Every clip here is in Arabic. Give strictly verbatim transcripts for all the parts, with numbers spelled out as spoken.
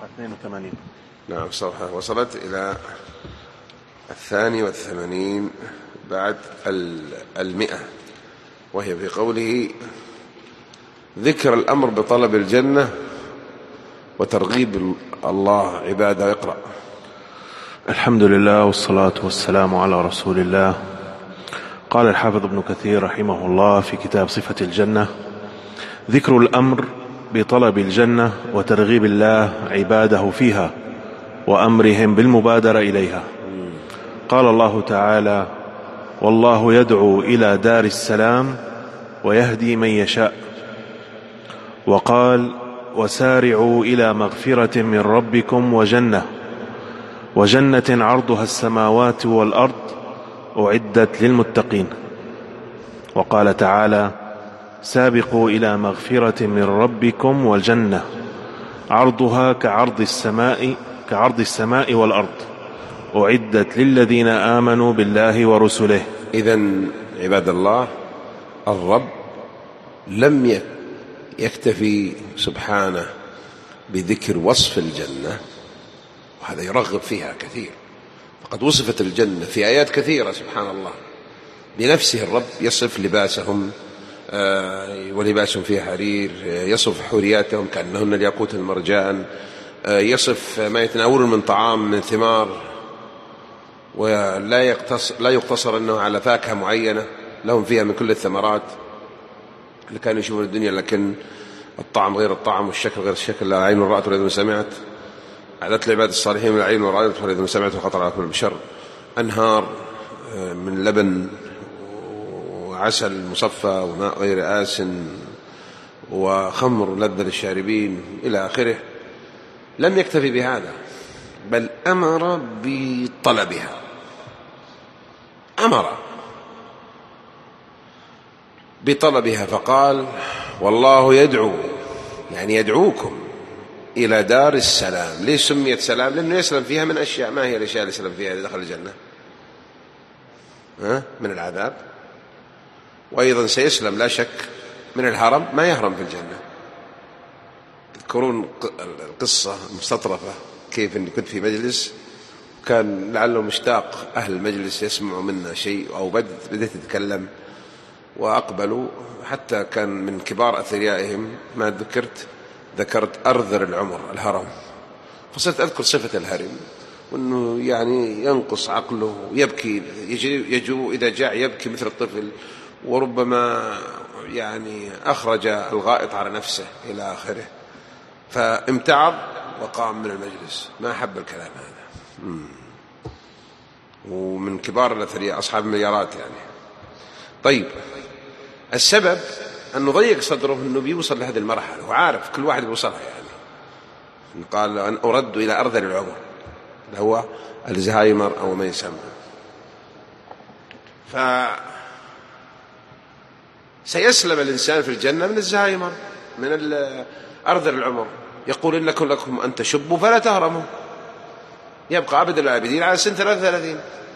صفحة اثنين وثمانين. نعم، صفحة وصلت إلى الثاني والثمانين بعد المئة، وهي في قوله ذكر الأمر بطلب الجنة وترغيب الله عباده. اقرأ. الحمد لله والصلاة والسلام على رسول الله. قال الحافظ ابن كثير رحمه الله في كتاب صفة الجنة: ذكر الأمر بطلب الجنة وترغيب الله عباده فيها وأمرهم بالمبادرة إليها. قال الله تعالى: والله يدعو إلى دار السلام ويهدي من يشاء. وقال: وسارعوا إلى مغفرة من ربكم وجنة وجنة عرضها السماوات والأرض أعدت للمتقين. وقال تعالى: سابقوا إلى مغفرة من ربكم والجنة عرضها كعرض السماء كعرض السماء والأرض أعدت للذين آمنوا بالله ورسله. إذن عباد الله، الرب لم يكتفي سبحانه بذكر وصف الجنة، وهذا يرغب فيها كثير، فقد وصفت الجنة في آيات كثيرة سبحان الله بنفسه. الرب يصف لباسهم ولباسهم فيه حرير، يصف حورياتهم كأنهن الياقوت المرجان، يصف ما يتناولون من طعام من ثمار، ولا يقتصر, لا يقتصر أنه على فاكهة معينة، لهم فيها من كل الثمرات اللي كانوا يشوفون الدنيا، لكن الطعم غير الطعم والشكل غير الشكل. لا عين رأت ولا أذن سمعت، أعدت لعباد الصالحين من العين ورأت ولا أذن سمعت وخطر على كل بشر. أنهار من لبن وعسل مصفى وماء غير آس وخمر لذة للشاربين إلى آخره. لم يكتفي بهذا، بل أمر بطلبها. أمر بطلبها فقال: والله يدعو، يعني يدعوكم إلى دار السلام. ليش سميت سلام؟ لأنه يسلم فيها من أشياء. ما هي الأشياء اللي يسلم فيها إذا دخل الجنة؟ ها؟ من العذاب، وأيضا سيسلم لا شك من الهرم، ما يهرم في الجنة. تذكرون القصة المستطرفة كيف أني كنت في مجلس كان لعله مشتاق أهل المجلس يسمعوا منا شيء، أو بدأت أتكلم وأقبلوا، حتى كان من كبار أثريائهم ما ذكرت ذكرت أرذر العمر الهرم، فصرت أذكر صفة الهرم وأنه يعني ينقص عقله ويبكي، يجو إذا جاء يبكي مثل الطفل، وربما يعني أخرج الغائط على نفسه إلى آخره. فامتعض وقام من المجلس، ما أحب الكلام هذا. مم. ومن كبار الأثرياء أصحاب المليارات يعني. طيب، السبب أنه ضيق صدره أنه بيوصل لهذه المرحلة، وعارف كل واحد بيوصلها يعني. قال: أن أرد إلى أرذل العمر، اللي هو الزهايمر أو ما يسمى. فسيسلم الإنسان في الجنة من الزهايمر، من أرذل العمر. يقول: إنكم لكم أن تشبوا فلا تهرموا. يبقى أبد العابدين على سن ثلاثة وثلاثين.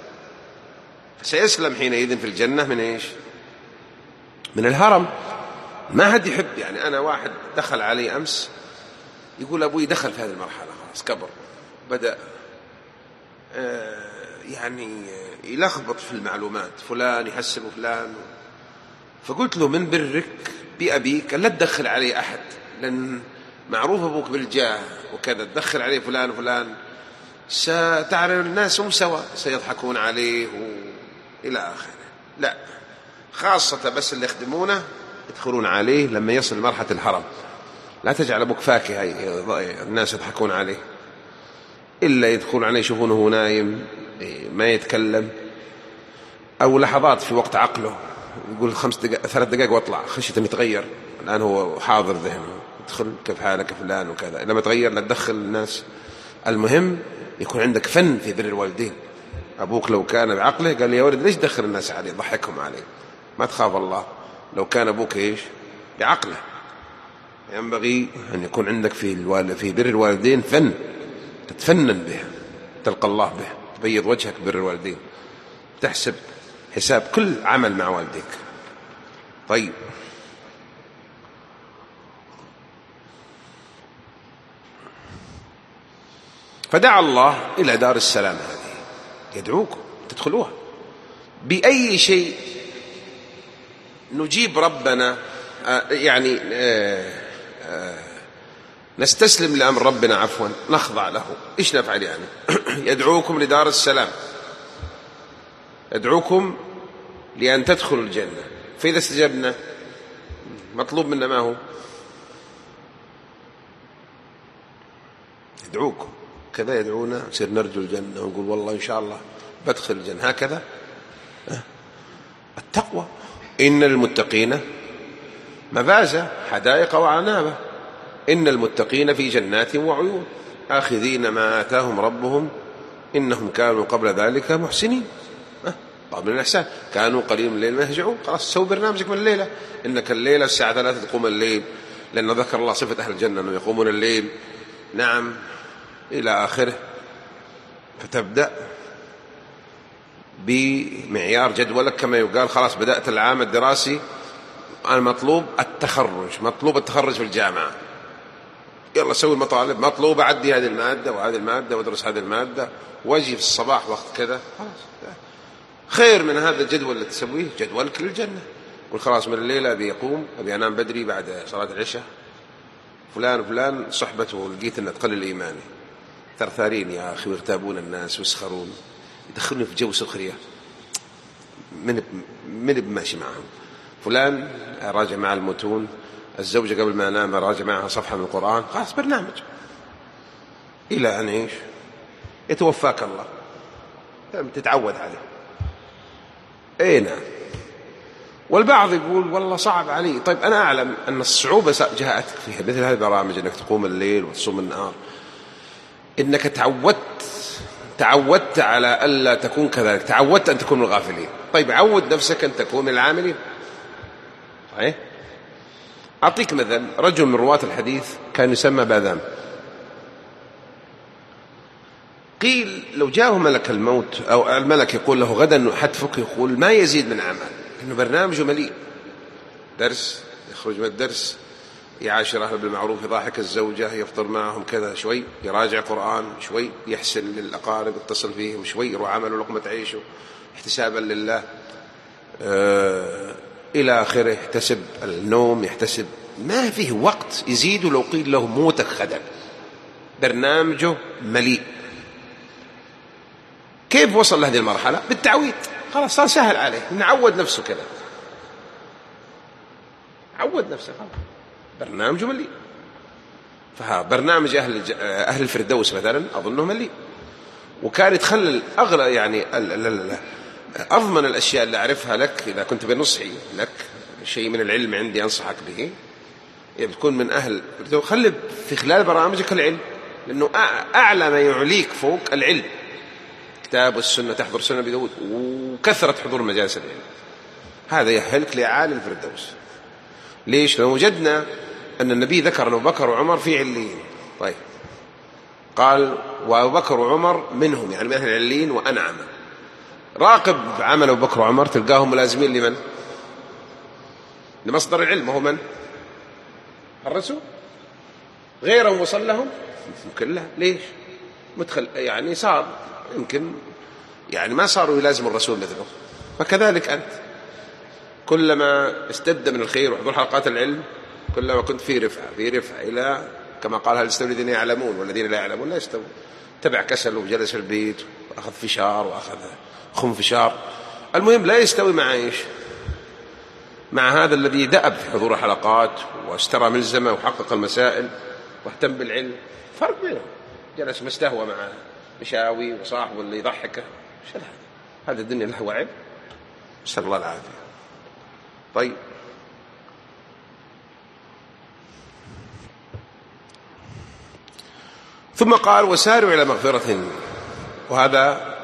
سيسلم حينئذ في الجنة من إيش؟ من الهرم. ما حد يحب يعني. أنا واحد دخل علي أمس يقول: أبوي دخل في هذه المرحلة، خلاص كبر، بدأ يعني يلخبط في المعلومات، فلان يحسن فلان. فقلت له: من برك بأبيك لا تدخل عليه أحد، لأن معروف أبوك بالجاه وكذا، تدخل عليه فلان وفلان ستعرف الناس هم سوا، سيضحكون عليه إلى آخره. لا، خاصة بس اللي يخدمونه يدخلون عليه لما يصل مرحلة الهرم. لا تجعل أبوك فاكهة الناس يضحكون عليه، إلا يدخلون عليه يشوفونه نايم ما يتكلم، أو لحظات في وقت عقله يقول خمس دقائق ثلاث دقائق واطلع، خشية أن يتغير. الآن هو حاضر ذهنه، يدخل كيف حالك فلان وكذا، لما تغير لا تدخل الناس. المهم يكون عندك فن في بر الوالدين. أبوك لو كان بعقله قال لي: يا ولد ليش دخل الناس عليه، ضحكهم عليه، ما تخاف الله. لو كان أبوك إيش بعقله، ينبغي أن يكون عندك في في بر الوالدين فن تتفنن به، تلقى الله به، تبيض وجهك بر الوالدين، تحسب حساب كل عمل مع والديك. طيب، فدعا الله إلى دار السلام هذه، يدعوكم تدخلوها بأي شيء نجيب ربنا، يعني نستسلم لأمر ربنا، عفوا نخضع له. إيش نفعل يعني؟ يدعوكم لدار السلام، يدعوكم لأن تدخلوا الجنة. فإذا استجبنا مطلوب منا ما هو؟ يدعوكم كذا، يدعونا نصير نرجو الجنة ونقول والله إن شاء الله بدخل الجنة. هكذا التقوى. إن المتقين مفازة حدائق وعنابة، إن المتقين في جنات وعيون آخذين ما آتاهم ربهم إنهم كانوا قبل ذلك محسنين. قبل الإحسان كانوا قليل من الليل ما يهجعون. خلاص سوي برنامجك من الليلة، إنك الليلة الساعة ثلاثة تقوم الليل، لأن ذكر الله صفة أهل الجنة أنهم يقومون الليل، نعم، إلى آخره. فتبدأ بمعيار جدولك كما يقال. خلاص بدأت العام الدراسي، المطلوب التخرج، مطلوب التخرج في الجامعة، يلا سوي المطالب، مطلوب أعدي هذه المادة وهذه المادة وادرس هذه المادة، واجي في الصباح وقت كذا. خلاص خير من هذا الجدول اللي تسويه جدولك للجنة. قل خلاص من الليلة أبي يقوم، أبي أنام بدري بعد صلاة العشاء، فلان وفلان صحبته لقيت أنها تقلل إيماني، ثرثارين يا أخي ويغتابون الناس ويسخرون، يدخلوني في جو سخرية، من من بماشي معهم. فلان راجع مع المتون، الزوجة قبل ما أنام راجع معها صفحة من القرآن. خلاص برنامج إلى أن إيش يتوفاك الله، تتعود عليه. أي نعم. والبعض يقول والله صعب علي. طيب أنا أعلم أن الصعوبة جاءتك فيها مثل هذه البرامج، أنك تقوم الليل وتصوم النهار، إنك تعودت تعودت على ألا تكون كذلك، تعودت أن تكون من الغافلين. طيب عود نفسك أن تكون من العاملين. صحيح. أعطيك مثلا، رجل من رواة الحديث كان يسمى باذام، قيل لو جاءه ملك الموت أو الملك يقول له غدا حتفك، يقول ما يزيد من عمل، إنه برنامجه مليء، درس، يخرج من الدرس، يعاشر أهله بالمعروف، يضاحك الزوجة، يفطر معهم كذا شوي، يراجع قرآن شوي، يحسن للأقارب، يتصل فيهم شوي، يروح عمله لقمة عيشه احتسابا لله، آه إلى آخره، يحتسب النوم، يحتسب، ما فيه وقت يزيد. لو قيل له موتك غدا، برنامجه مليء. كيف وصل لهذه المرحلة؟ بالتعويد. خلاص صار سهل عليه، نعود نفسه كذا، عود نفسه، خلاص برنامجه مليء. فبرنامج أهل أهل الفردوس مثلا أظنه مليء، وكان يتخلل أغلى يعني أضمن الأشياء اللي أعرفها لك إذا كنت بنصحي لك شيء من العلم عندي أنصحك به، يعني بتكون من أهل، خلي في خلال برامجك العلم، لأنه أعلى ما يعليك فوق العلم، كتاب والسنة، تحضر سنة أبي داود، وكثرة حضور مجالس العلم، هذا يحلك لأعالي الفردوس. ليش؟ لو وجدنا أن النبي ذكر أبو بكر وعمر في عليين، طيب قال وأبو بكر وعمر منهم، يعني من أهل العليين وأنعم. راقب عمل أبو بكر وعمر تلقاهم ملازمين لمن؟ لمصدر العلم، وهو من؟ الرسول. غيرهم وصل لهم يمكن لا. ليش؟ مدخل يعني صار يمكن يعني ما صاروا يلازموا الرسول مثله. فكذلك أنت كلما استبدأ من الخير وحضور حلقات العلم كلما كنت في رفعة في رفعة إلى كما قال هل يستوي الذين يعلمون والذين لا يعلمون؟ لا يستوون. تبع كسل وجلس في البيت وأخذ فشار وأخذ خم فشار، المهم لا يستوي مع إيش؟ مع هذا الذي دأب في حضور حلقات واشترى ملزمة وحقق المسائل واهتم بالعلم. فرق بينهم، جلس مستهوى مع مشاوي وصاحبه اللي يضحكه. شو هذا؟ هذا الدنيا له وعب، نسأل الله العافية. طيب ثم قال وساروا إلى مغفرة، وهذا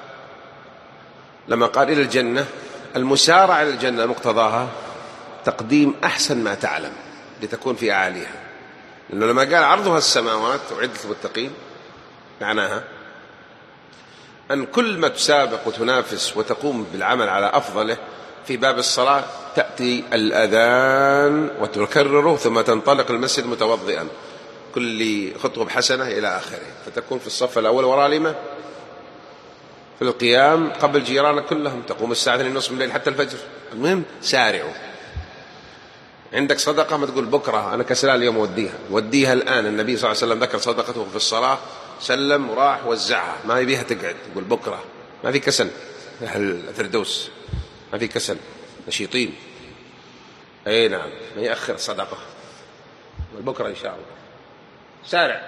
لما قال إلى الجنة، المسارعة إلى الجنة مقتضاها تقديم أحسن ما تعلم لتكون في أعاليها، لأنه لما قال عرضها السماوات وعدة المتقين معناها أن كل ما تسابق وتنافس وتقوم بالعمل على أفضله في باب الصلاة تأتي الأذان وتكرره ثم تنطلق المسجد متوضئا، كل خطوة بحسنة إلى آخره، فتكون في الصف الأول وراء الإمام في القيام قبل جيرانك كلهم، تقوم الساعة اثنين ونصف من الليل حتى الفجر. المهم سارعوا. عندك صدقة ما تقول بكرة أنا كسلان اليوم وديها، وديها الآن. النبي صلى الله عليه وسلم ذكر صدقته في الصلاة، سلم وراح وزعها، ما يبيها تقعد تقول بكرة. ما في كسل، أهل الفردوس ما في كسل، نشيطين. أي نعم، ما يأخر الصدقة، بكرة إن شاء الله. سارع.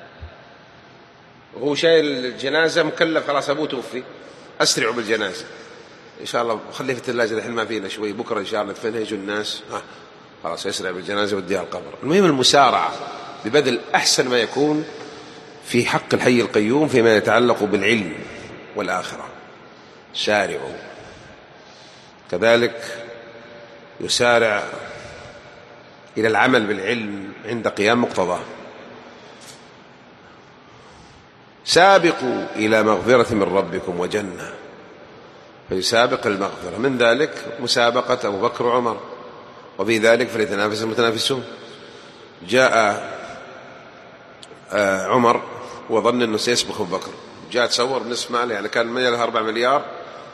وهو شايل الجنازة مكلف، خلاص أبوه توفي، أسرعوا بالجنازة إن شاء الله، خليه في الثلاجة الحين ما فينا شوي، بكرة إن شاء الله ندفنها يجوا الناس، ها خلاص يسرع بالجنازة وديها القبر. المهم المسارعة ببذل أحسن ما يكون في حق الحي القيوم فيما يتعلق بالعلم والآخرة. سارعوا. كذلك يسارع إلى العمل بالعلم عند قيام مقتضاه. سابقوا إلى مغفرة من ربكم وجنة، فيسابق المغفرة. من ذلك مسابقة أبو بكر وعمر، وفي ذلك فليتنافس المتنافسون. جاء عمر وظن أنه سيسبق أبو بكر، جاء تصور بنصف ماله، يعني كان ماله أربع مليار،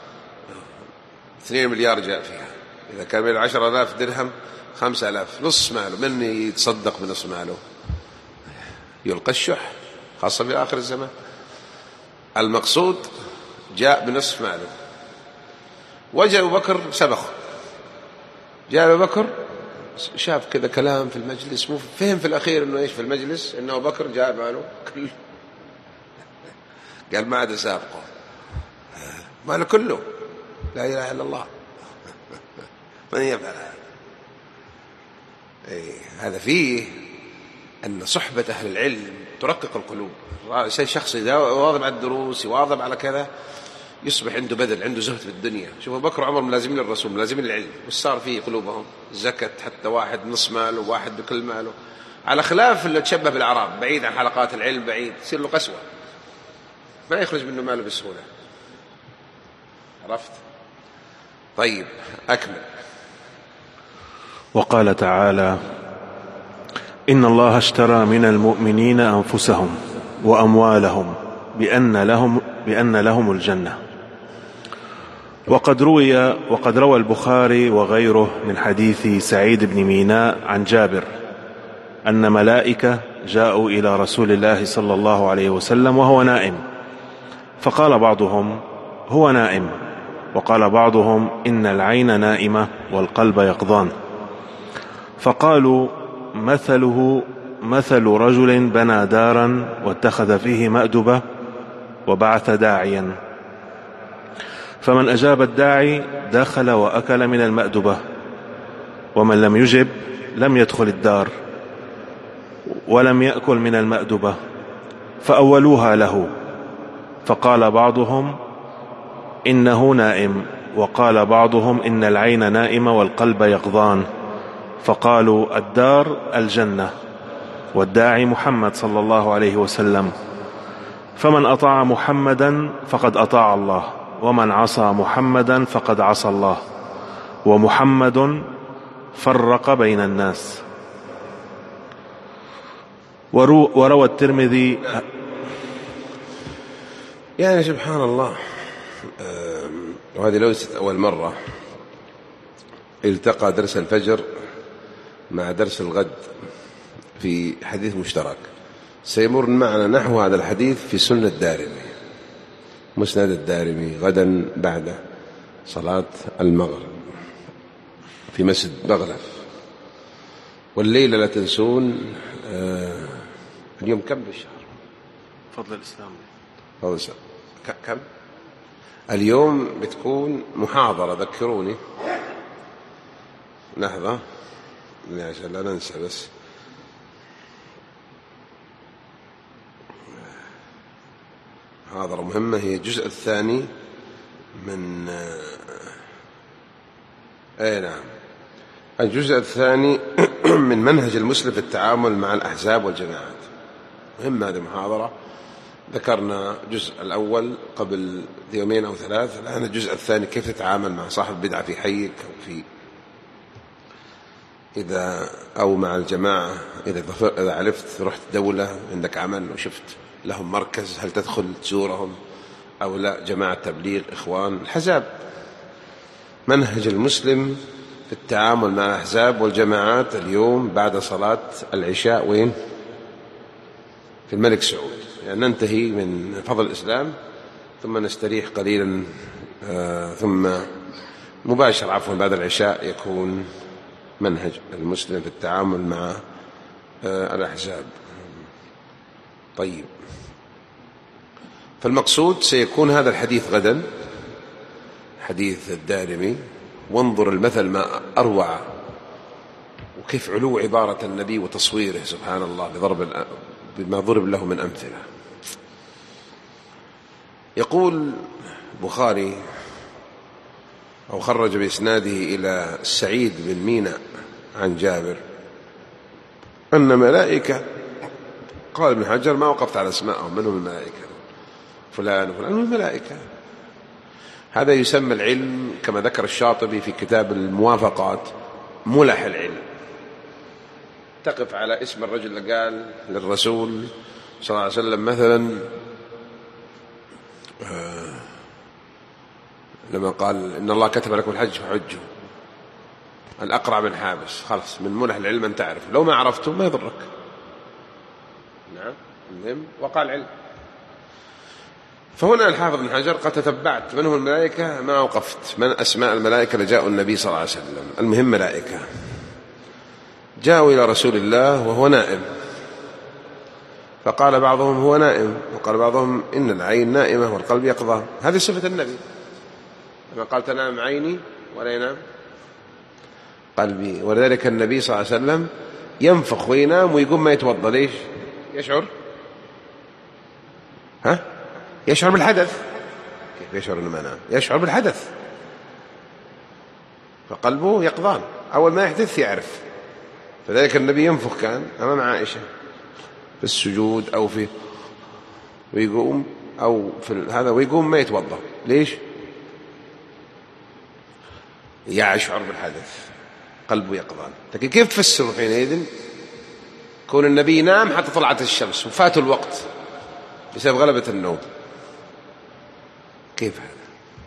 اثنين مليار جاء فيها. إذا كان ماله عشر آلاف درهم، خمسة آلاف، نص ماله. من يتصدق بنصف ماله؟ يلقى الشح، خاصة في آخر الزمان. المقصود جاء بنصف ماله. وجاء أبو بكر سبقه. جاء أبو بكر شاف كذا كلام في المجلس، مو فهم في الأخير أنه إيش في المجلس، أنه أبو بكر جاء ماله كله. قال ما عاد سابقه، ماله كله. لا إله إلا الله. من يفعل هذا؟ إيه، هذا فيه أن صحبة أهل العلم ترقق القلوب. شخص إذا واظب على الدروس، يواظب على كذا، يصبح عنده بذل، عنده زهد في الدنيا. شوف أبو بكر وعمر ملازمين للرسول، ملازمين للعلم، وش صار في قلوبهم؟ زكت، حتى واحد نص ماله وواحد بكل ماله، على خلاف اللي تشبه بالأعراب، بعيد عن حلقات العلم، بعيد، يصير له قسوة، ما يخرج منه ماله بسهولة. عرفت؟ طيب أكمل. وقال تعالى: إن الله اشترى من المؤمنين أنفسهم وأموالهم بأن لهم, بأن لهم الجنة. وقد روي وقد روى البخاري وغيره من حديث سعيد بن ميناء عن جابر أن ملائكة جاءوا إلى رسول الله صلى الله عليه وسلم وهو نائم، فقال بعضهم: هو نائم، وقال بعضهم: إن العين نائمة والقلب يقظان. فقالوا: مثله مثل رجل بنى دارا واتخذ فيه مأدبة وبعث داعيا، فمن أجاب الداعي دخل وأكل من المأدبة، ومن لم يجب لم يدخل الدار ولم يأكل من المأدبة، فأولوها له. فقال بعضهم: إنه نائم، وقال بعضهم: إن العين نائمة والقلب يقظان. فقالوا: الدار الجنة، والداعي محمد صلى الله عليه وسلم، فمن أطاع محمدا فقد أطاع الله، ومن عصى محمدا فقد عصى الله، ومحمد فرق بين الناس. وروى الترمذي. يعني سبحان الله، وهذه ليست أول مرة التقى درس الفجر مع درس الغد في حديث مشترك. سيمر معنا نحو هذا الحديث في سنة الدارمي، مسند الدارمي، غدا بعد صلاة المغرب في مسجد بغلف. والليلة لا تنسون آه اليوم كم بالشهر؟ فضل الإسلام. فضل الإسلام كم؟ اليوم بتكون محاضرة، ذكروني لحظة عشان لا ننسى. بس محاضرة مهمة، هي الجزء الثاني من اي نعم الجزء الثاني من منهج المسلم في التعامل مع الأحزاب والجماعات. مهم هذه المحاضرة. ذكرنا الجزء الأول قبل يومين أو ثلاث، الآن الجزء الثاني كيف تتعامل مع صاحب بدعة في حيك أو في إذا أو مع الجماعة إذا إذا عرفت رحت دولة عندك عمل وشفت لهم مركز، هل تدخل تزورهم أو لا؟ جماعة تبليغ، إخوان، الحزاب. منهج المسلم في التعامل مع الأحزاب والجماعات اليوم بعد صلاة العشاء وين؟ في الملك سعود، يعني ننتهي من فضل الإسلام ثم نستريح قليلا، آه ثم مباشر عفوا بعد العشاء يكون منهج المسلم في التعامل مع آه الأحزاب. طيب، فالمقصود سيكون هذا الحديث غدا، حديث الدارمي. وانظر المثل ما أروع، وكيف علو عبارة النبي وتصويره سبحان الله بضرب بما ضرب له من أمثلة. يقول البخاري أو خرج بإسناده إلى سعيد بن مينا عن جابر أن ملائكة، قال ابن حجر ما وقفت على اسمائهم، من هم الملائكة؟ فلان وفلان من الملائكة. هذا يسمى العلم كما ذكر الشاطبي في كتاب الموافقات ملح العلم. تقف على اسم الرجل اللي قال للرسول صلى الله عليه وسلم مثلا آه لما قال إن الله كتب لكم الحج فحجوا، الأقرع بن حابس، خلاص من ملح العلم أن تعرف، لو ما عرفته ما يضرك. نعم، المهم وقع العلم. فهنا الحافظ بن حجر قد تتبعت من هم الملائكة، ما وقفت من أسماء الملائكة اللي جاءوا النبي صلى الله عليه وسلم. المهم ملائكة جاءوا إلى رسول الله وهو نائم، فقال بعضهم هو نائم، وقال بعضهم إن العين نائمة والقلب يقظان. هذه صفة النبي، لما قال تنام عيني ولا ينام قلبي. ولذلك النبي صلى الله عليه وسلم ينفخ وينام ويقوم ما يتوضأ. ليش؟ يشعر ها يشعر بالحدث. كيف يشعر إنه ما نام؟ يشعر بالحدث، فقلبه يقظان، أول ما يحدث يعرف. فذلك النبي ينفخ كان أمام عائشة في السجود أو في ويقوم أو في هذا ويقوم ما يتوضأ. ليش؟ يشعر بالحدث، قلبه يقظان. لكن كيف تفسر حينئذ كون النبي ينام حتى طلعت الشمس وفاته الوقت بسبب غلبة النوم؟ كيف هذا؟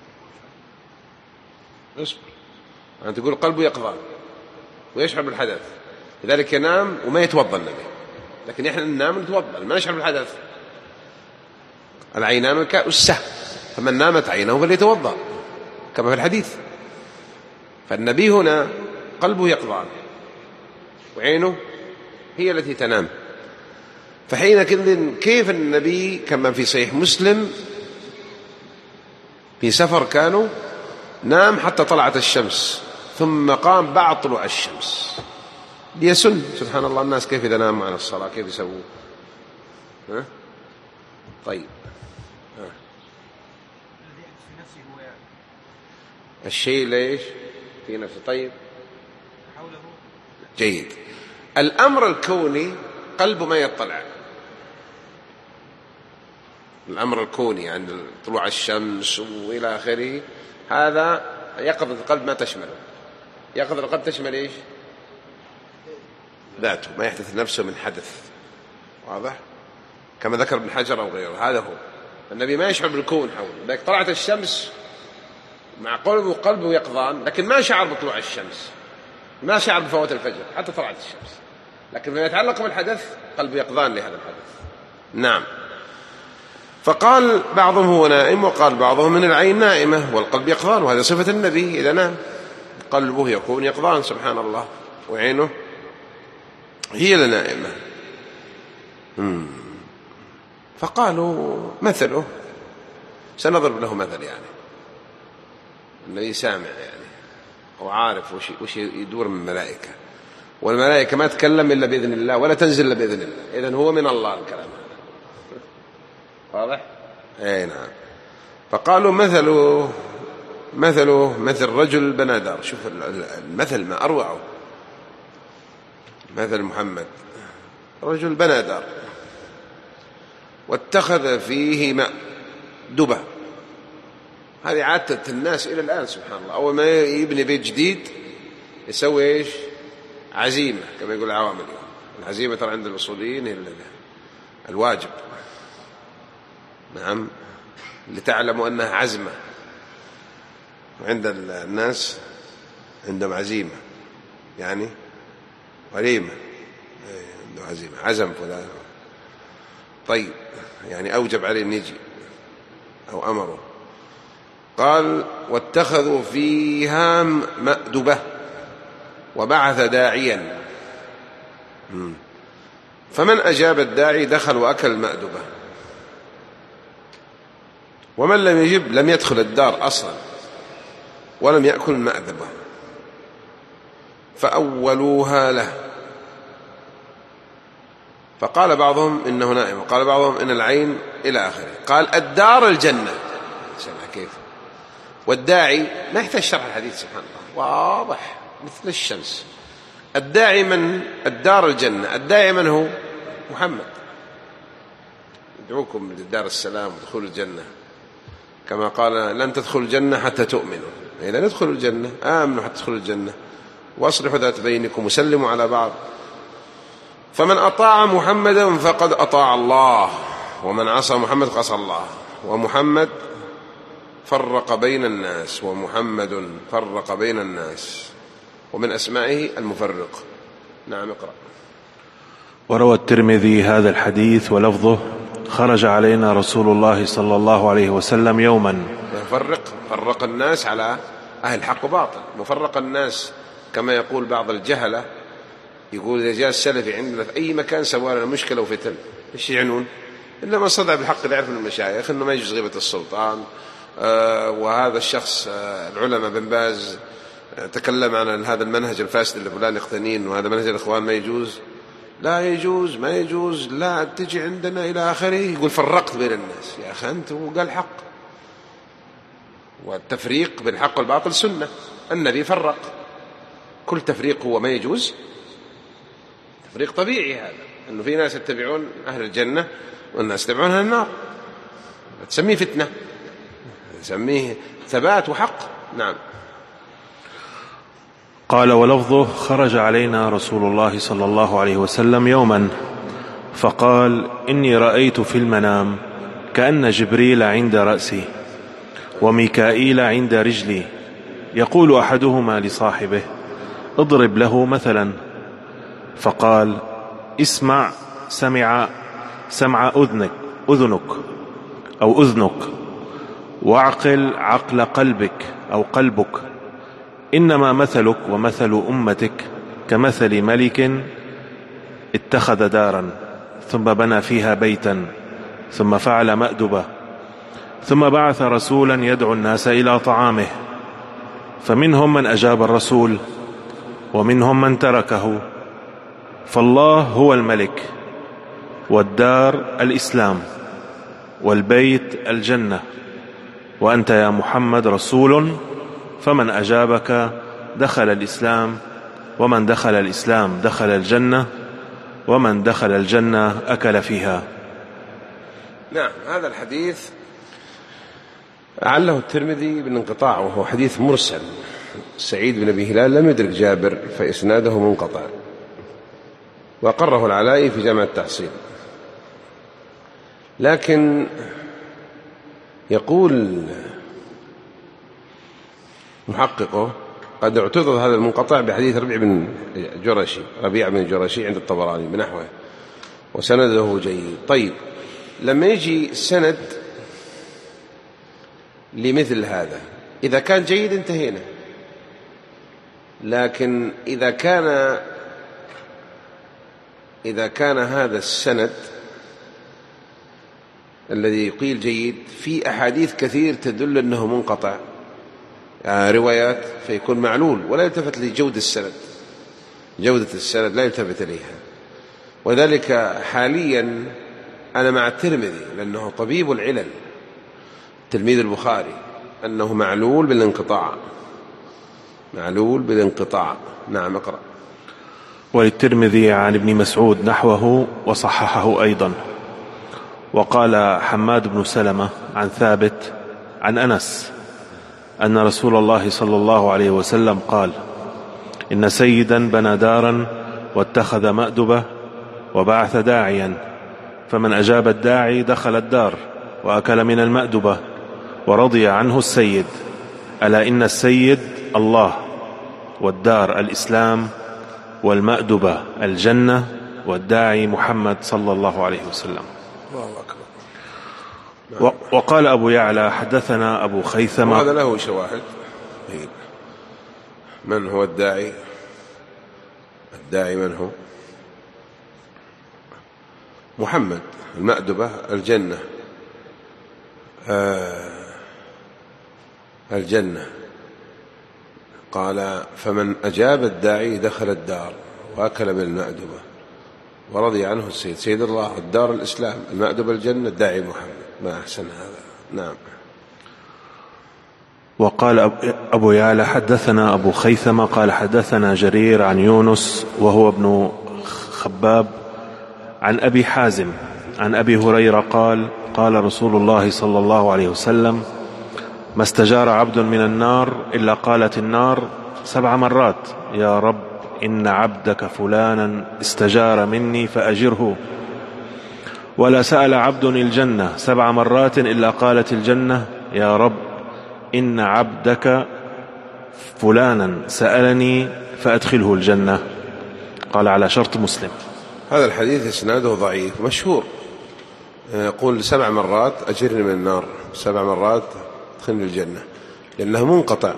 اصبر، أنت تقول قلبه يقظان ويشعر بالحدث، لذلك ينام وما يتوضأ النبي. لكن إحنا ننام نتوضأ ما نشعر بالحدث. العينان والسهم، فمن نامت عينه فليتوضأ كما في الحديث. فالنبي هنا قلبه يقظان وعينه هي التي تنام. فحين كيف النبي كما في صحيح مسلم في سفر كانوا نام حتى طلعت الشمس ثم قام بعد طلوع الشمس ليسن. سبحان الله، الناس كيف إذا ناموا عن الصلاة كيف يسووا؟ ها؟ طيب، ها. الشيء ليش في نفسه؟ طيب جيد. الأمر الكوني قلبه ما يطلع، الأمر الكوني عند يعني طلوع الشمس وإلى آخره، هذا يقظة القلب ما تشمله. يقظة القلب تشمل إيش؟ ذاته، ما يحدث نفسه من حدث. واضح؟ كما ذكر ابن حجر أو غيره. هذا هو النبي ما يشعر بالكون حوله، لكن طلعت الشمس مع قلبه وقلبه يقظان، لكن ما شعر بطلوع الشمس، ما شعر بفوات الفجر حتى طلعت الشمس. لكن فيما يتعلق بالحدث قلبه يقظان لهذا الحدث. نعم. فقال بعضهم هو نائم وقال بعضهم من العين نائمة والقلب يقظان، وهذا صفة النبي. إذا نام قلبه يكون يقظان سبحان الله، وعينه هي لنائمة. مم. فقالوا مثله، سنضرب له مثل، يعني النبي سامع يعني أو عارف وش, وش يدور من الملائكة، والملائكة ما تكلم إلا بإذن الله ولا تنزل إلا بإذن الله. إذن هو من الله الكلام هذا. واضح؟ أي نعم. فقالوا مثله مثله مثل رجل بنادر. شوف المثل ما أروعه، مثل محمد رجل بنادر واتخذ فيه ماء دبة. هذه عادة الناس إلى الآن سبحان الله، أول ما يبني بيت جديد يسوي إيش؟ عزيمة كما يقول العوام اليوم. العزيمة ترى عند الأصوليين هي الواجب، نعم، لتعلموا أنها عزمة، وعند الناس عندهم عزيمة يعني وليمة، عنده عزيمة، عزم فلان، طيب يعني أوجب عليه أن يجي أو أمره. قال واتخذوا فيها مأدبة وبعث داعيا، فمن أجاب الداعي دخل وأكل المأدبة، ومن لم يجب لم يدخل الدار أصلا ولم يأكل المأدبة، فأولوها له. فقال بعضهم إنه نائم، وقال بعضهم إن العين إلى آخره. قال الدار الجنة، سمع كيف، والداعي ما يحتاج شرح الحديث، سبحان الله واضح مثل الشمس. الداعي من الدار الجنة، الداعي من هو؟ محمد، يدعوكم لدار السلام ودخول الجنة، كما قال لن تدخلوا الجنة حتى تؤمنوا، إذا ندخل الجنة آمنوا حتى تدخلوا الجنة، واصلحوا ذات بينكم وسلموا على بعض. فمن أطاع محمدا فقد أطاع الله، ومن عصى محمد فقد عصى الله. ومحمد فرق بين الناس، ومحمد فرق بين الناس، ومن أسمائه المفرق. نعم اقرأ. وروى الترمذي هذا الحديث ولفظه خرج علينا رسول الله صلى الله عليه وسلم يوما. فرق فرق الناس على أهل حق وباطل، مفرق الناس كما يقول بعض الجهلة، يقول إذا جاء السلفي عندنا في أي مكان سوى لنا مشكلة وفتن، إيش يعنون؟ إلا من صدع بالحق اللي يعرف من المشايخ إنه ما يجوز غيبة السلطان. آه وهذا الشخص آه العلماء بن باز آه تكلم عن هذا المنهج الفاسد اللي فلان يقتنين، وهذا منهج الإخوان ما يجوز، لا يجوز ما يجوز، لا تجي عندنا إلى آخره. يقول فرقت بين الناس، يا أخي أنت وقال حق، والتفريق بين الحق والباطل سنة، النبي فرق. كل تفريق هو ما يجوز، تفريق طبيعي هذا، أنه في ناس يتبعون أهل الجنة والناس يتبعون أهل النار، تسميه فتنة، تسميه ثبات وحق. نعم. قال ولفظه خرج علينا رسول الله صلى الله عليه وسلم يوما فقال إني رأيت في المنام كأن جبريل عند رأسي وميكائيل عند رجلي، يقول أحدهما لصاحبه اضرب له مثلا، فقال اسمع سمع سمع أذنك أذنك أو أذنك، واعقل عقل قلبك أو قلبك، إنما مثلك ومثل أمتك كمثل ملك اتخذ دارا ثم بنى فيها بيتا ثم فعل مأدبة ثم بعث رسولا يدعو الناس إلى طعامه، فمنهم من أجاب الرسول ومنهم من تركه، فالله هو الملك، والدار الإسلام، والبيت الجنة، وأنت يا محمد رسول، فمن أجابك دخل الإسلام، ومن دخل الإسلام دخل الجنة، ومن دخل الجنة أكل فيها. نعم. هذا الحديث عله الترمذي بالانقطاع، وهو حديث مرسل، سعيد بن أبي هلال لم يدرك جابر فإسناده منقطع، وأقره العلائي في جامع التحصيل. لكن يقول محققه قد اعترض هذا المنقطع بحديث ربيع بن جرشي ربيع بن جرشي عند الطبراني بنحوه وسنده جيد. طيب لما يجي سند لمثل هذا إذا كان جيد انتهينا، لكن إذا كان إذا كان هذا السند الذي يقيل جيد في أحاديث كثير تدل أنه منقطع روايات، فيكون معلول ولا يلتفت لجودة السند، جودة السند لا يلتفت إليها. وذلك حاليا أنا مع الترمذي لأنه طبيب العلل تلميذ البخاري، أنه معلول بالانقطاع، معلول بالانقطاع. نعم اقرأ. وللترمذي عن ابن مسعود نحوه وصححه أيضا. وقال حماد بن سلمة عن ثابت عن أنس أن رسول الله صلى الله عليه وسلم قال إن سيدا بنى دارا واتخذ مأدبة وبعث داعيا، فمن أجاب الداعي دخل الدار وأكل من المأدبة ورضي عنه السيد. ألا إن السيد الله، والدار الإسلام، والمأدبة الجنة، والداعي محمد صلى الله عليه وسلم. الله أكبر. وقال أبو يعلى حدثنا أبو خيثمة. وهذا له شواهد. من هو الداعي؟ الداعي من هو؟ محمد. المأدبة الجنة، آه الجنة. قال فمن أجاب الداعي دخل الدار وأكل بالمأدبة ورضي عنه السيد. سيد الله، الدار الإسلام، المأدبة الجنة، الداعي محمد. ما أحسن هذا. نعم. وقال أبو يعلى حدثنا أبو خيثمة قال حدثنا جرير عن يونس وهو ابن خباب عن أبي حازم عن أبي هريرة قال قال رسول الله صلى الله عليه وسلم: ما استجار عبد من النار إلا قالت النار سبع مرات: يا رب إن عبدك فلانا استجار مني فأجره. ولا سأل عبد الجنة سبع مرات إلا قالت الجنة: يا رب إن عبدك فلانا سألني فأدخله الجنة. قال على شرط مسلم. هذا الحديث إسناده ضعيف مشهور، يقول سبع مرات أجرني من النار، سبع مرات أدخلني الجنة، لأنه منقطع.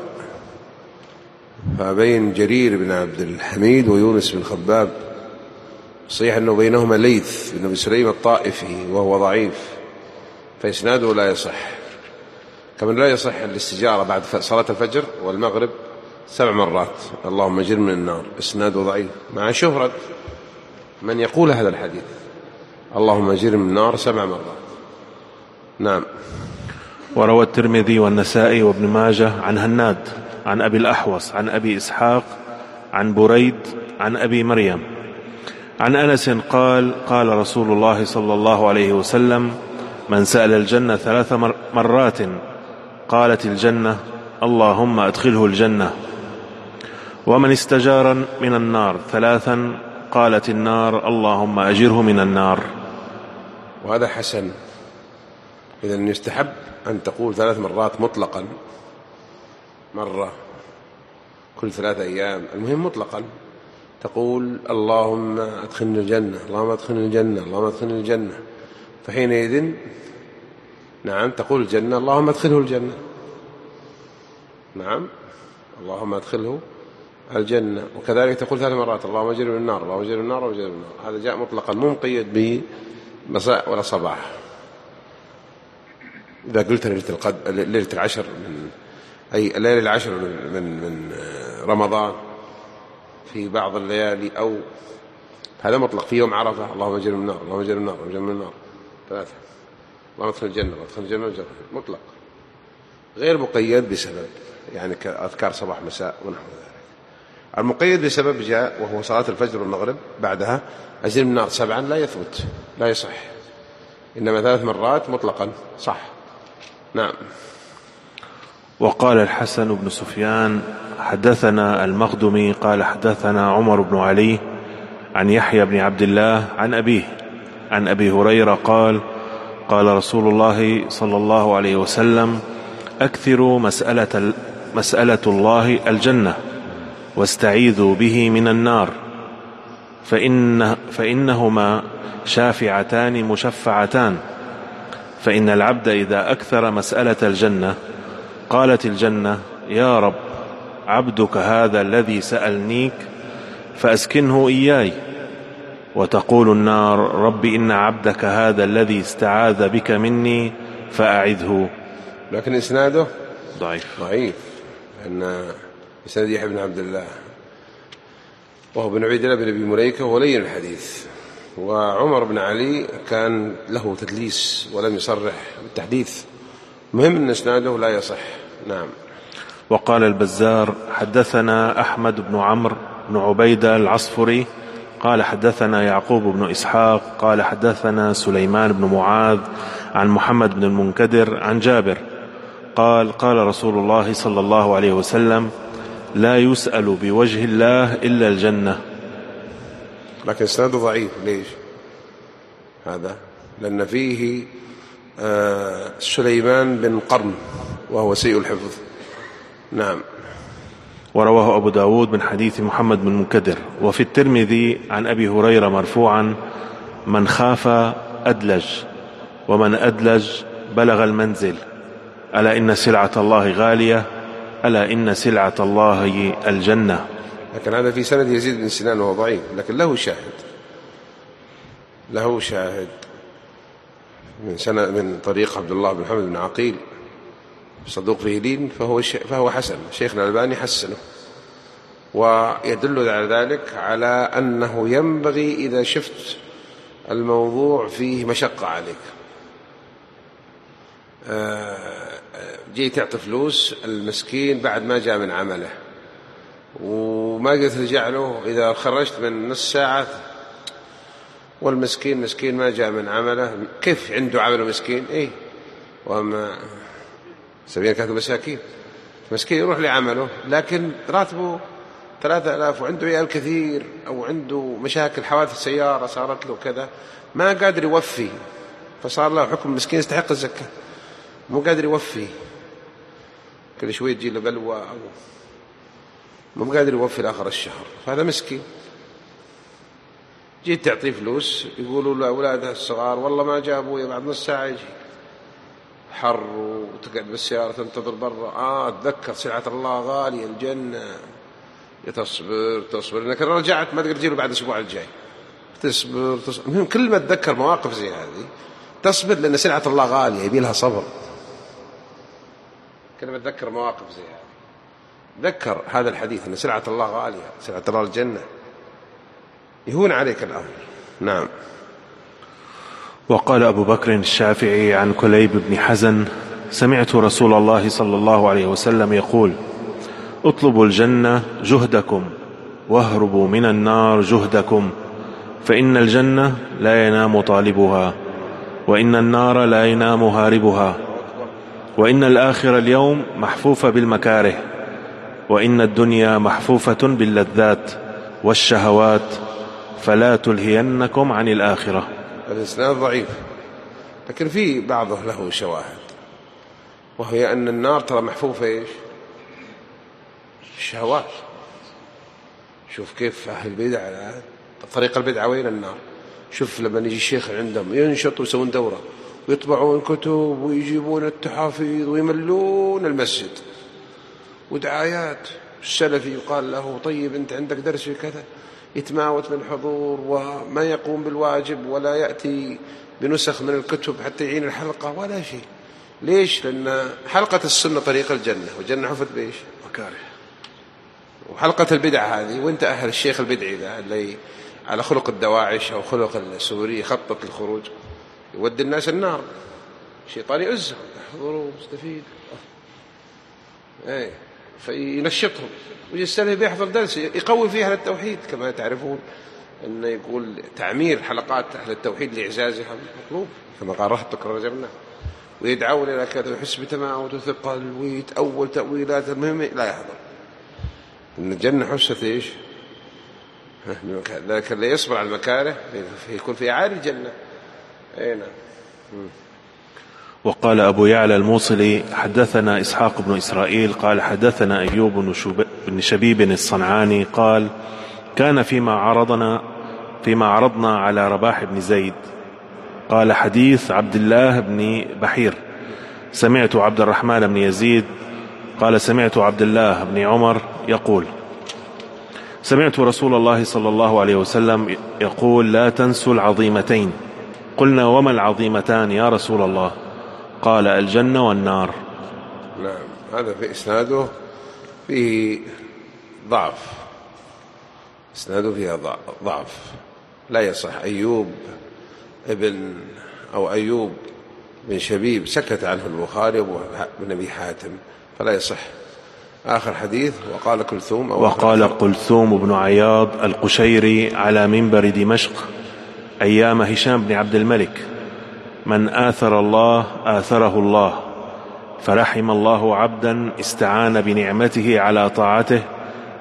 فبين جرير بن عبد الحميد ويونس بن خباب صحيح أنه بينهما ليث بن أبي سليم الطائفي وهو ضعيف، فإسناده لا يصح. كما لا يصح الاستجارة بعد صلاة الفجر والمغرب سبع مرات اللهم اجرني من النار، إسناده ضعيف مع شهرة من يقول هذا الحديث اللهم اجرني من النار سبع مرات. نعم. وروى الترمذي والنسائي وابن ماجه عن هناد عن أبي الأحوص عن أبي إسحاق عن بريد عن أبي مريم عن أنس قال قال رسول الله صلى الله عليه وسلم: من سأل الجنة ثلاث مرات قالت الجنة اللهم أدخله الجنة، ومن استجار من النار ثلاثا قالت النار اللهم أجره من النار. وهذا حسن. إذن يستحب أن تقول ثلاث مرات مطلقا، مرة كل ثلاثة أيام، المهم مطلقا تقول اللهم أدخلني الجنة، اللهم أدخلني الجنة، اللهم أدخلني الجنة. فحينئذ نعم تقول الجنة اللهم أدخله الجنة، نعم اللهم أدخله الجنة. وكذلك تقول ثلاث مرات اللهم أجرني من النار، اللهم أجرني من النار، اللهم أجرني من النار. هذا جاء مطلقا مو مقيد بمساء ولا صباح. إذا قلت ليلة القدر ليلة العشر من أي ليلة العشر من من رمضان في بعض الليالي، أو هذا مطلق في يوم عرفة اللهم اجرني من النار، اللهم اجرني من النار، اللهم اجرني من النار ثلاثة، اللهم ادخل الجنة، اللهم ادخل الجنة، مطلق غير مقيد بسبب، يعني كأذكار صباح مساء ونحو ذلك. المقيد بسبب جاء وهو صلاة الفجر والمغرب بعدها أجرني من النار سبعا، لا يثبت لا يصح، إنما ثلاث مرات مطلقا صح. نعم. وقال الحسن بن سفيان حدثنا المخدمي قال حدثنا عمر بن علي عن يحيى بن عبد الله عن أبيه عن أبي هريرة قال قال رسول الله صلى الله عليه وسلم: أكثروا مسألة, مسألة الله الجنة واستعيذوا به من النار، فإن فإنهما شافعتان مشفعتان، فإن العبد إذا أكثر مسألة الجنة قالت الجنة يا رب عبدك هذا الذي سألنيك فأسكنه إياي، وتقول النار رب إن عبدك هذا الذي استعاذ بك مني فأعذه. لكن إسناده ضعيف ضعيف لأن إسناد يحيى بن عبد الله وهو بن عبيد الله بن أبي مليكة ولين الحديث، وعمر بن علي كان له تدليس ولم يصرح بالتحديث، مهم أن إسناده لا يصح. نعم. وقال البزار حدثنا أحمد بن عمرو بن عبيدة العصفري قال حدثنا يعقوب بن إسحاق قال حدثنا سليمان بن معاذ عن محمد بن المنكدر عن جابر قال قال رسول الله صلى الله عليه وسلم: لا يسأل بوجه الله إلا الجنة. لكن إسناده ضعيف. ليش هذا؟ لأن فيه آه سليمان بن قرن وهو سيء الحفظ. نعم. ورواه أبو داود من حديث محمد بن منكدر. وفي الترمذي عن أبي هريرة مرفوعا: من خاف أدلج، ومن أدلج بلغ المنزل، ألا إن سلعة الله غالية، ألا إن سلعة الله الجنة. لكن هذا في سند يزيد بن سنان وهو ضعيف، لكن له شاهد، له شاهد من سنة من طريق عبد الله بن محمد بن عقيل صدوق فيه لين، فهو فهو حسن. شيخنا الألباني حسنه، ويدل على ذلك على أنه ينبغي إذا شفت الموضوع فيه مشقة عليك، جي تعطي فلوس المسكين بعد ما جاء من عمله وما قلت ترجع له إذا خرجت من نص ساعة والمسكين مسكين ما جاء من عمله، كيف عنده عمل مسكين؟ إيه، وما سبيل كانوا مساكين، مسكين يروح لعمله لكن راتبه ثلاثة آلاف وعنده عيال كثير أو عنده مشاكل، حوادث سيارة صارت له كذا، ما قادر يوفي، فصار له حكم مسكين يستحق الزكاة، مو قادر يوفي، كل شوي تجي له بلوى أو مو قادر يوفي لآخر الشهر، فهذا مسكين. جيت تعطيه فلوس يقولوا لأولاده الصغار والله ما جابوا، بعد نص ساعة يجي حر وتقعد بالسيارة تنتظر برا، آه تذكر سلعة الله غالية الجنة، تصبر تصبر انك رجعت ما تقدر تجيله بعد الاسبوع الجاي، تصبر تصبر. المهم كل ما تذكر مواقف زي هذه تصبر، لان سلعة الله غالية يبي لها صبر. كل ما تذكر مواقف زي هذه ذكر هذا الحديث ان سلعة الله غالية، سلعة الله الجنة، يهون عليك الامر. نعم. وقال أبو بكر الشافعي عن كليب بن حزن: سمعت رسول الله صلى الله عليه وسلم يقول: اطلبوا الجنة جهدكم واهربوا من النار جهدكم، فإن الجنة لا ينام طالبها، وإن النار لا ينام هاربها، وإن الآخر اليوم محفوفة بالمكاره، وإن الدنيا محفوفة باللذات والشهوات، فلا تلهينكم عن الآخرة. الإسناد ضعيف، لكن في بعضه له شواهد، وهي أن النار ترى محفوفة إيش؟ الشهوات. شوف كيف أهل البدع، طريق البدع وين النار. شوف لما يجي الشيخ عندهم ينشطوا ويسوون دورة ويطبعون كتب ويجيبون التحافيظ ويملون المسجد ودعايات. السلفي يقال له: طيب أنت عندك درس في كذا، يتماوت من الحضور وما يقوم بالواجب ولا يأتي بنسخ من الكتب حتى يعين الحلقة ولا شيء. ليش؟ لأن حلقة السنة طريق الجنة، والجنة حفت بإيش؟ مكاره. وحلقة البدع هذه، وانت أهل الشيخ البدعي ذا اللي على خلق الدواعش أو خلق السوري يخطط للخروج يودي الناس النار، شيطان يعزهم يحضروا مستفيد، ايه فينشطهم. ويجي السلفي بيحضر درس يقوي فيه أهل التوحيد، كما تعرفون أنه يقول تعمير حلقات أهل التوحيد لإعزازها مطلوب، كما قال رحتك رجبنا، ويدعون إلى كذا ويحس بتماوت وثقل ويتأول تأويلات المهمة، لا يحضر. إن الجنة حست إيش؟ لكن لا يصبر على المكاره يكون في أعالي الجنة. أين؟ وقال أبو يعلى الموصلي: حدثنا إسحاق بن إسرائيل قال حدثنا أيوب بن شبيب الصنعاني قال: كان فيما عرضنا فيما عرضنا على رباح بن زيد قال: حديث عبد الله بن بحير: سمعت عبد الرحمن بن يزيد قال: سمعت عبد الله بن عمر يقول: سمعت رسول الله صلى الله عليه وسلم يقول: لا تنسوا العظيمتين. قلنا: وما العظيمتان يا رسول الله؟ قال: الجنة والنار. نعم. هذا في إسناده فيه ضعف، إسناده فيها ضعف، لا يصح. أيوب ابن أو أيوب بن شبيب سكت عنه البخاري وابن أبي حاتم، فلا يصح. آخر حديث: وقال كلثوم أو وقال كلثوم بن عياض القشيري على منبر دمشق أيام هشام بن عبد الملك: من آثر الله آثره الله، فرحم الله عبدا استعان بنعمته على طاعته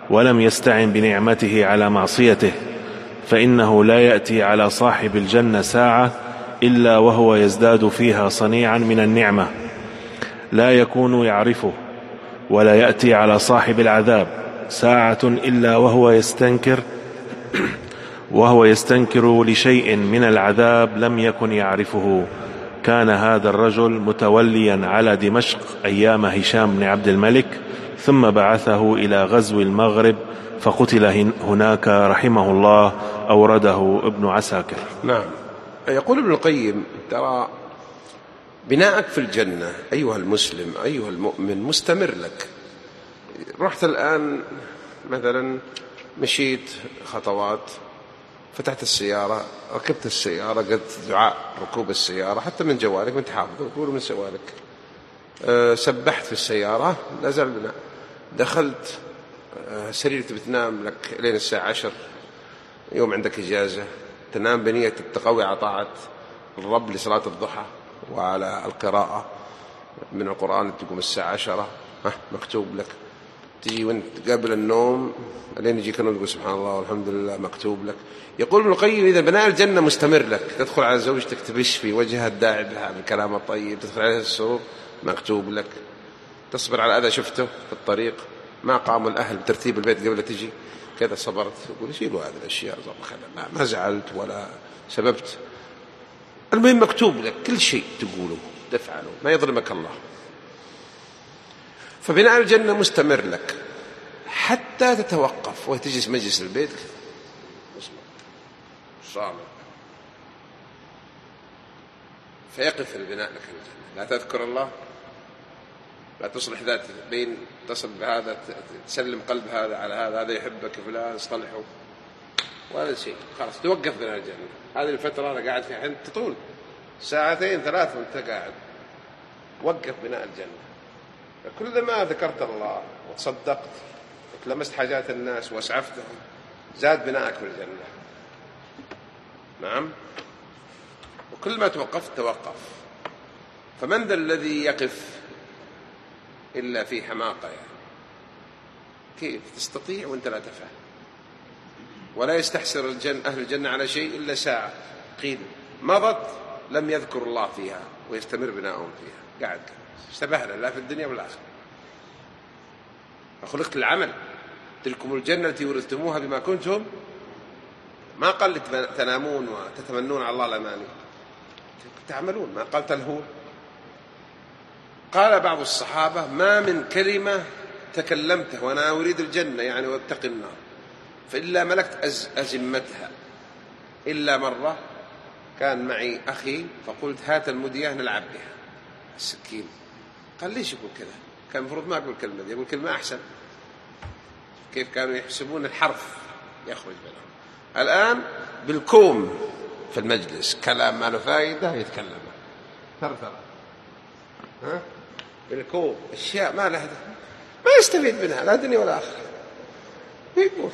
ولم يستعن بنعمته على معصيته، فإنه لا يأتي على صاحب الجنة ساعة إلا وهو يزداد فيها صنيعا من النعمة لا يكون يعرفه، ولا يأتي على صاحب العذاب ساعة إلا وهو يستنكر وهو يستنكر لشيء من العذاب لم يكن يعرفه. كان هذا الرجل متوليا على دمشق أيام هشام بن عبد الملك، ثم بعثه إلى غزو المغرب فقتل هناك رحمه الله. أورده ابن عساكر. نعم. يقول ابن القيم: ترى بناءك في الجنة أيها المسلم أيها المؤمن مستمر لك. رحت الآن مثلا مشيت خطوات، فتحت السيارة، ركبت السيارة، قلت دعاء ركوب السيارة حتى من جوالك، من تحافظ تقول من سوالك، أه سبحت في السيارة، نزل بنا، دخلت أه سريرت بتنام لك لين الساعة عشر، يوم عندك إجازة، تنام بنية التقوي على طاعة الرب لصلاة الضحى وعلى القراءة من القرآن، تقوم الساعة عشرة مكتوب لك. تجي وانت قبل النوم لين يجيك النوم تقول سبحان الله والحمد لله مكتوب لك. يقول ابن القيم: إذا بناء الجنة مستمر لك، تدخل على زوجتك تبش في وجهها الداعي بها بالكلام الطيب، تدخل عليها السرور مكتوب لك، تصبر على أذى شفته في الطريق، ما قاموا الأهل بترتيب البيت قبل تجي كذا صبرت، يقول شيلوا هذه الأشياء، ما, ما زعلت ولا سببت، المهم مكتوب لك كل شيء تقوله تفعله، ما يظلمك الله. فبناء الجنة مستمر لك حتى تتوقف وتجلس مجلس البيت صامت، فيقف البناء لك الجنة. لا تذكر الله، لا تصلح ذات بين، تصل بهذا، تسلم قلب هذا على هذا، هذا يحبك فلان اصطلحه ولا شيء، خلاص توقف بناء الجنة. هذه الفترة أنا قاعد فيها حين تطول ساعتين ثلاث وانت قاعد، وقف بناء الجنة. كلما ذكرت الله وتصدقت وتلمست حاجات الناس واسعفتهم زاد بناءك في الجنة. نعم. وكل ما توقفت توقف. فمن ذا الذي يقف إلا في حماقة؟ يعني كيف تستطيع وانت لا تفهم؟ ولا يستحسر الجنة أهل الجنة على شيء إلا ساعة قيل مضت لم يذكر الله فيها ويستمر بناؤهم فيها. قاعد اشتبهنا لا في الدنيا والآخرة. فخلقت العمل، تلكم الجنة التي ورثتموها بما كنتم، ما قال تنامون وتتمنون على الله الأماني، تعملون، ما قال تلهون. قال بعض الصحابة: ما من كلمة تكلمته وأنا أريد الجنة يعني واتقي النار فإلا ملكت أز أزمتها إلا مرة كان معي أخي فقلت هات المدية نلعب بها السكين. قال ليش يقول كذا؟ كان المفروض ما يقول كلمة، يقول كلمة أحسن. كيف كانوا يحسبون الحرف يخرج بينهم. الآن بالكوم في المجلس كلام ما له فائدة يتكلم ثرثرة، ها بالكوم أشياء ما لها ما يستفيد منها لا دنيا ولا آخرة يقول.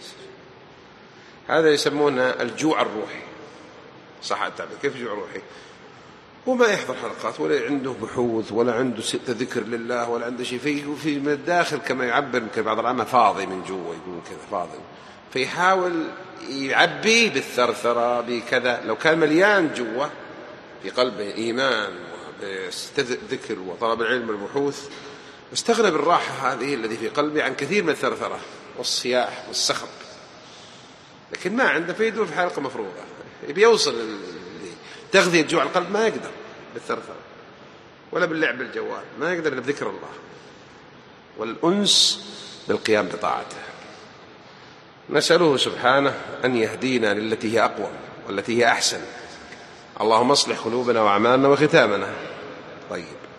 هذا يسمونه الجوع الروحي، صح التعبير؟ كيف جوع روحي؟ وما يحضر حلقات ولا عنده بحوث ولا عنده ذكر لله ولا عنده شيء، في في من الداخل كما يعبر بعض العامة فاضي من جوا، يقولون كذا فاضي، فيحاول يعبي بالثرثرة بكذا. لو كان مليان جوا في قلبه إيمان وذكر وطلب العلم والبحوث استغنى بالراحة هذه الذي في قلبه عن كثير من الثرثرة والصياح والسخط. لكن ما عنده فيدور في حلقة مفروضة، يبي يوصل تغذية جوع القلب، ما يقدر بالثرثرة ولا باللعب بالجوال، ما يقدر إلا بذكر الله والأنس بالقيام بطاعته. نسأله سبحانه أن يهدينا للتي هي أقوم والتي هي أحسن. اللهم اصلح قلوبنا وأعمالنا وختامنا. طيب.